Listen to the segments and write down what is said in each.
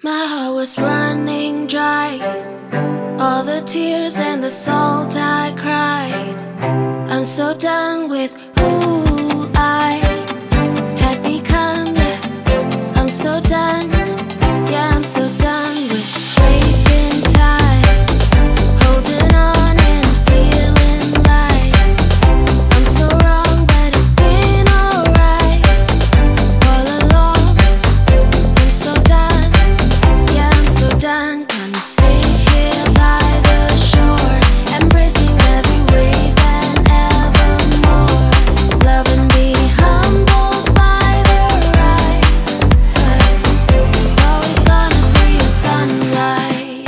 My heart was running dry, all the tears and the salt I cried. I'm so done with who I had become, yeah. I'm so done, yeah, I'm so done with wasting time, holding on and feeling like I'm so wrong, but it's been alright all along. I'm so done, yeah, I'm so done. Gonna sit here by the shore, embracing every wave and evermore. Love and be humbled by the ride, 'cause it's always gonna be a sunrise.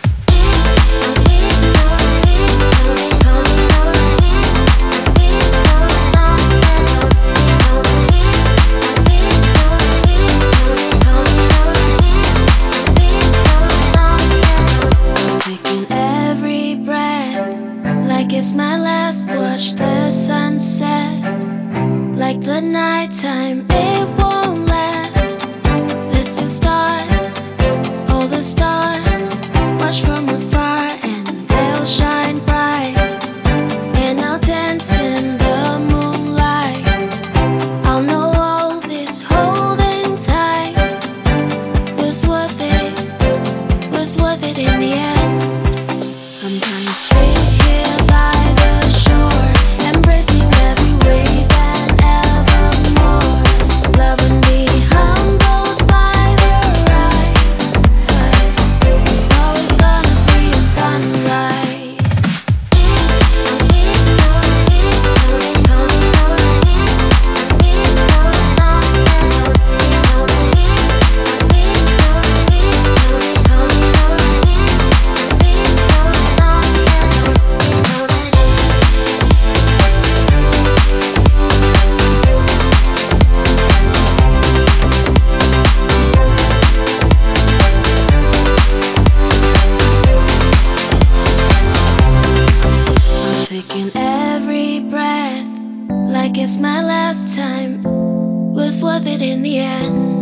Taking every breath like it's my last. Watch the sunset like the nighttime, it won't last. There's two stars, all the stars. Watch from afar and they'll shine bright, and I'll dance in the moonlight. I'll know all this holding tight was worth it, was worth it in the end. I'm gonna sit here by the shore, embracing every wave and evermore. Love and be humbled by the ride, 'cause it's always gonna be a sunrise. Taking every breath like it's my last time was worth it in the end.